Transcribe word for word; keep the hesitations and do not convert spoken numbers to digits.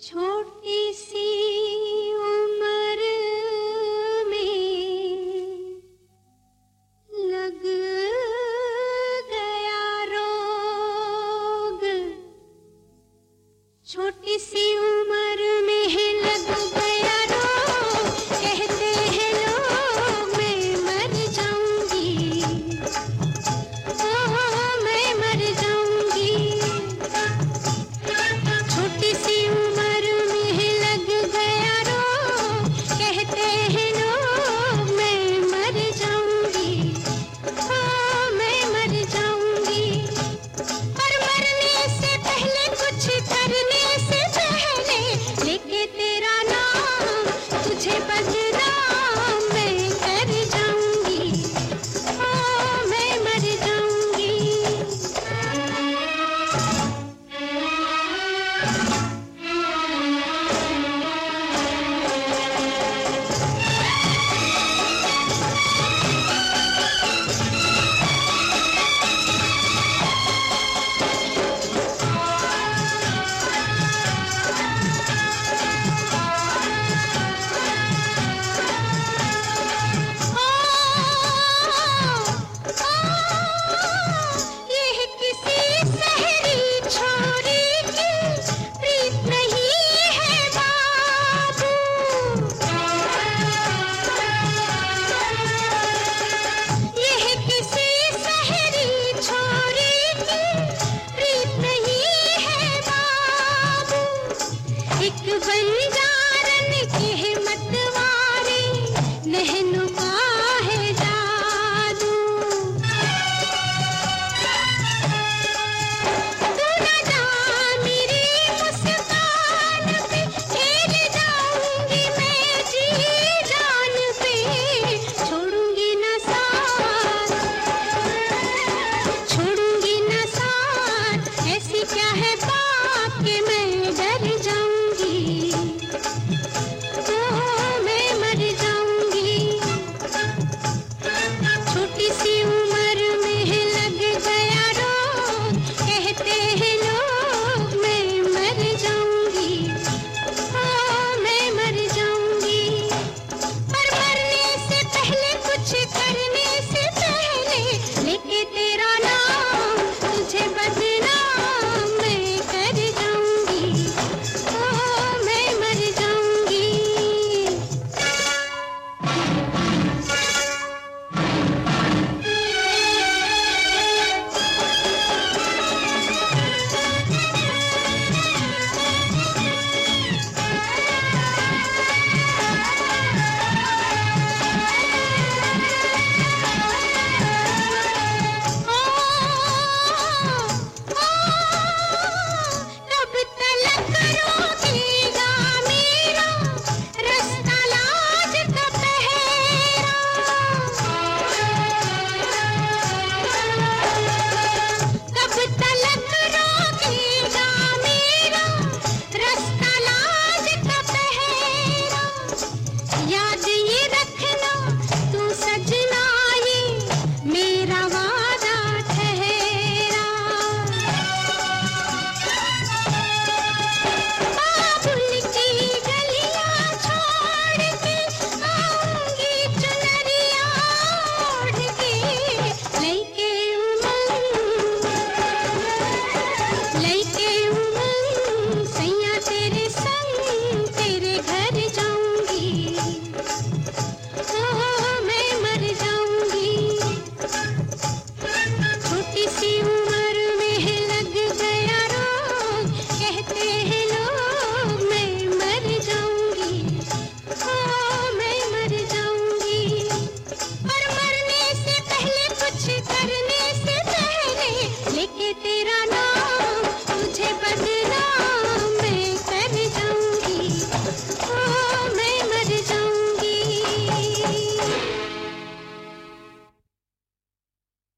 छोटी सी उम्र में लग गया रोग, छोटी सी उम्र में लग गया रोग, कहते हैं लोग मैं मर जाऊंगी, ओह मैं मर जाऊंगी। छोटी सी उम्र में लग गया रोग, कहते हैं लोग मैं मर जाऊंगी, ओह मैं मर जाऊंगी। पर मरने से पहले कुछ करने से पहले लेके तेरा नाम तुझे बदनाम मैं कर जाऊंगी, ओह मैं मर जाऊंगी। यह किसी शहरी छोरी की प्रीत नहीं है बाबू, यह किसी शहरी छोरी की प्रीत नहीं है बाबू। एक बंजारन के मतवारे नहनों का है जादू, तू न जा मेरी मुस्कान पे, खेल जाऊंगी मैं जी जान पे, छोड़ूंगी न साथ, छोड़ूंगी न साथ, ऐसी क्या है बात कि मैं डर